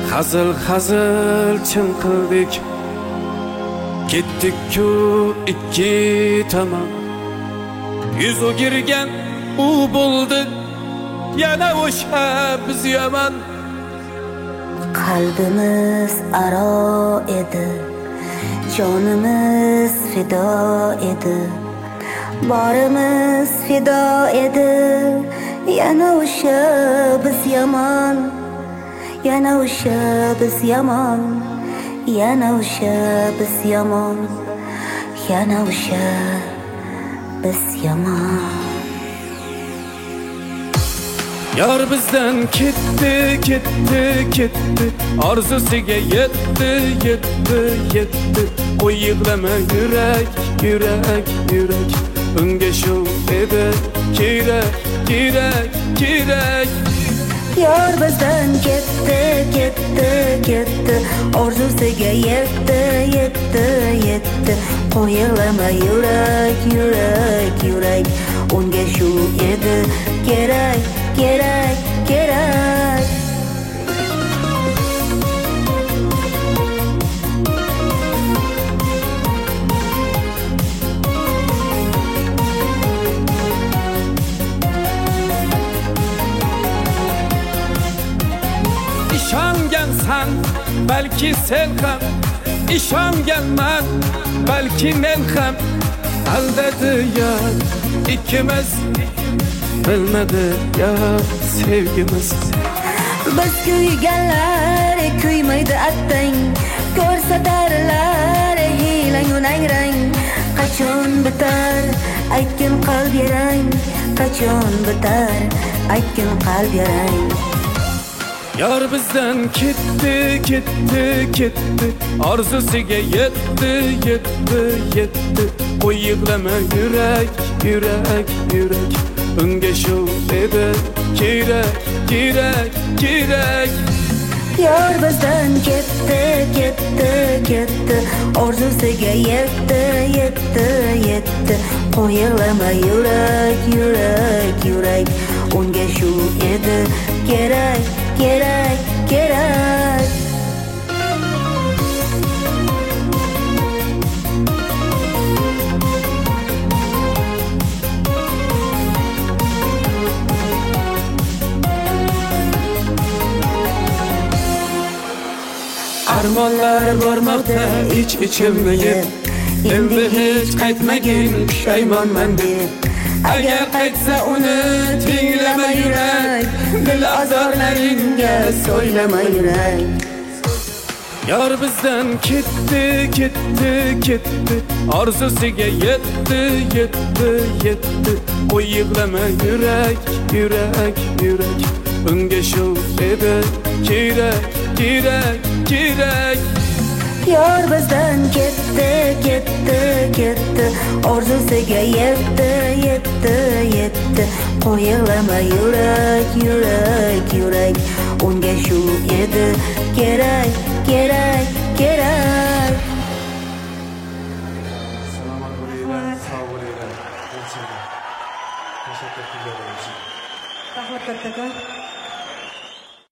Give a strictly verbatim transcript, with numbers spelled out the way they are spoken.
Hazıl hazıl çınqildik, ketdik-ku ikki tomon. Yuz o'girgan u bo'ldi, yana o'sha biz yomon. Qalbimiz aro edi, jonimiz fido edi, borimiz fido edi, yana o'sha biz yomon. Yana o'sha biz yomon, yana o'sha biz yomon, yana o'sha biz yomon. Yar bizdan ketdi, ketdi, ketdi, orzusiga yetdi, yetdi, yetdi. Qo'y yig'lama yurak, yurak, yurak. Unga shu edi kerak, kerak, kerak. Yar bizdan ketdi, ketdi, ketdi, orzusiga yetdi, yetdi, yetdi. Qo'y yig'lama yurak, yurak, yurak. Unga shu edi kerak, kerak, kerak. İşongansan, balki sen ham, ishonganman, balki men ham. Aldadi yar ikkimiz, bilmadi yar sevgimiz. Biz kuyganlar kuymaydi attang, ko'rsatarlar hiylang unangrang. Qachon bitar aytgin qalb yarang, qachon bitar aytgin qalb yarang. Yar bizdan ketdi, ketdi, ketdi, orzusiga yetdi, yetdi, yetdi. Qo'y yig'lama yurak, yurak, yurak. Unga shu edi kerak, kerak, kerak. Yar bizdan ketdi, ketdi, ketdi, orzusiga yetdi, yetdi, yetdi. Qo'y yig'lama yurak, yurak, yurak. Unga shu edi kerak, kerak, kerak. Armonlar bormoqda ich ichimni yeb, endi hech qaytmagin pushaymonman deb. Agar qaytsa uni tinglama yurak, dil azorlaringga so'ylama yurak. Yar bizdan ketdi, ketdi, ketdi, orzusiga yetdi, yetdi, yetdi. Qo'y yig'lama yurak, yurak, yurak. Unga shu edi kerak, kerak, kerak. Yar bizdan ketdi, ketdi, ketdi, orzusiga yetdi, yetdi, yetdi. Qo'y yig'lama yurak, yurak, yurak. Unga shu edi kerak, kerak, kerak. Salomat bo'linglar, sog' bo'linglar. Teşekkür ederim. Rahmat katta.